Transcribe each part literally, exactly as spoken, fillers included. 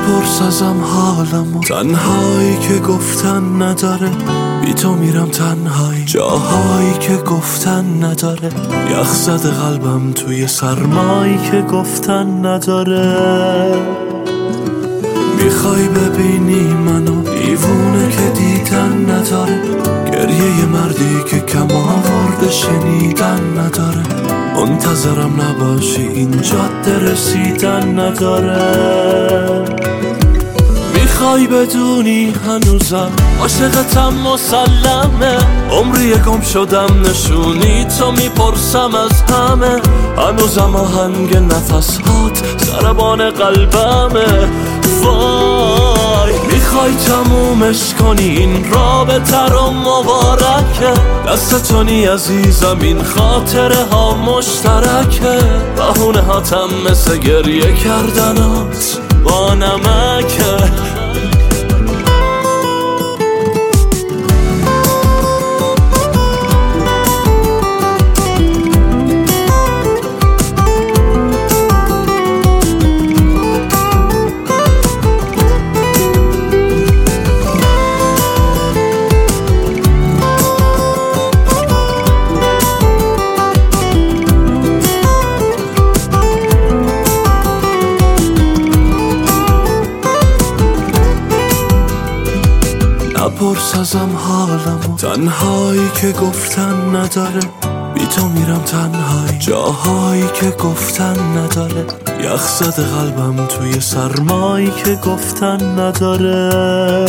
نپرس ازم حالمو، تنهایی که گفتن نداره، بی تو میرم تنهایی، جاهایی که گفتن نداره، یخ زده قلبم توی سرمایی که گفتن نداره. میخوای ببینی منو دیوونه که دیدن نداره، گریه مردی که کم آورده شنیدن نداره، منتظرم نباشی این جاده رسیدن نداره. میخوای بدونی هنوزم عاشقتم مسلمه، عمری گم شدم نشونی تو میپرسم از همه، هنوزم آهنگ نفس هات ضربان قلبمه. وای میخوای تمومش کنی این رابطه رو مبارکه، دستتونی عزیزم این خاطره ها مشترکه، بهونه هاتم مثل گریه کردنات با نمکه. نپرس ازم حالمو، تنهایی که گفتن نداره، بی تو میرم تنهایی، جاهایی که گفتن نداره، یخ زده قلبم توی سرمایی که گفتن نداره.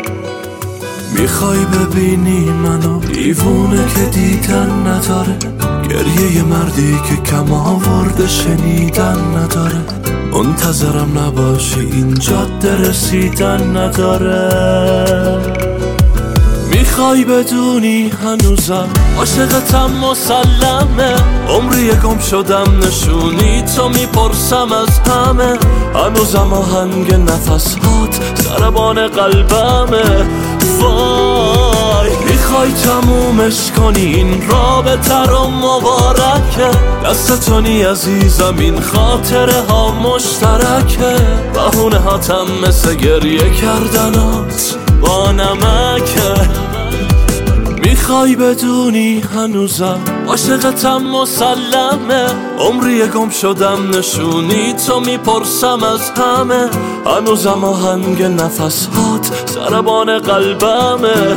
میخوای ببینی منو دیوونه که دیدن نداره، گریه مردی که کم آورده شنیدن نداره، منتظرم نباشی این جاده رسیدن نداره. میخوای بدونی هنوزم عاشقتم مسلمه، عمری گم شدم نشونی تو میپرسم از همه، هنوزم آهنگ نفس هات ضربان قلبمه. وای میخوای تمومش کنی این رابطه رو مبارکه، دستتونی عزیزم این خاطره ها مشترکه، بهونه هاتم مثل گریه کردنات با نمکه. میخوای بدونی هنوزم عاشقتم مسلمه، عمری گم شدم نشونی تو میپرسم از همه، هنوزم آهنگ نفس هات ضربان قلبمه.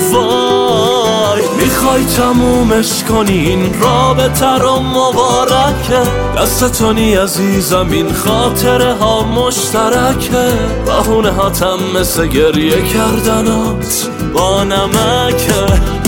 وای میخوای تمومش کنی این رابطه رو مبارکه، دستتونی عزیزم این خاطره ها مشترکه، بهونه هاتم مثل گریه کردنات با نمکه.